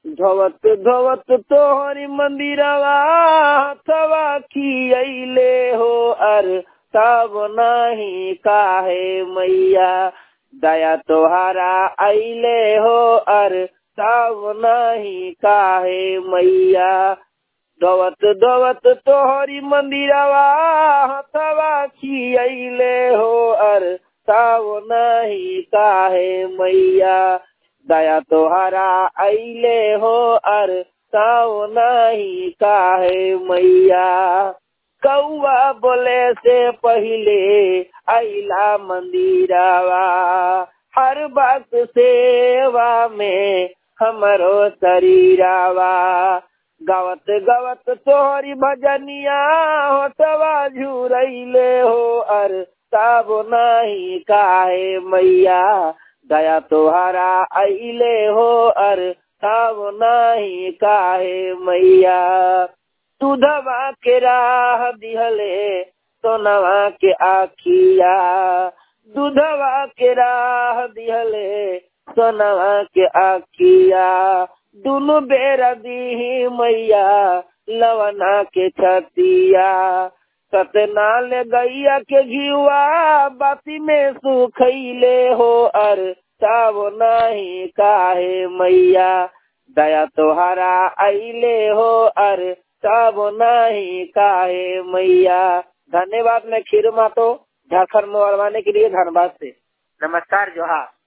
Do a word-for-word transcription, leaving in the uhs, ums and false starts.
धोवत धोवत तोहरी मंदिरवा हथवा खियैले हो अर तब नहीं काहे मैया दया तोहरा आइले हो अर तब नहीं काहे मैया धोवत धोवत तोहरी मंदिरवा हथवा खियैले हो अर तब नहीं काहे मैया दया तोहरा आइले हो अर ताओ नहीं काहे मैया कौआ बोले से पहले आइला मंदिरवा हर वक्त सेवा में हमरो शरीरवा गवत गवत तोहरी भजनिया होतवा झुरैले हो अर तब नहीं काहे मैया दया तोहरा आइले हो अर तब नहीं काहे मैया दूधवा के राह दिहले सोनवा के आखिया दूधवा के राह दिहले सोनवा के आखिया दुनु बेरा दी मैया लवना के छतिया सतनाल गैया के घिवा बाती में सुखैले हो अर तब नहीं काहे मैया दया तोहरा आइले हो अर तब नहीं काहे मैया। धन्यवाद। मैं खीरू मातो झारखंड में के लिए धनबाद से। नमस्कार जोहार।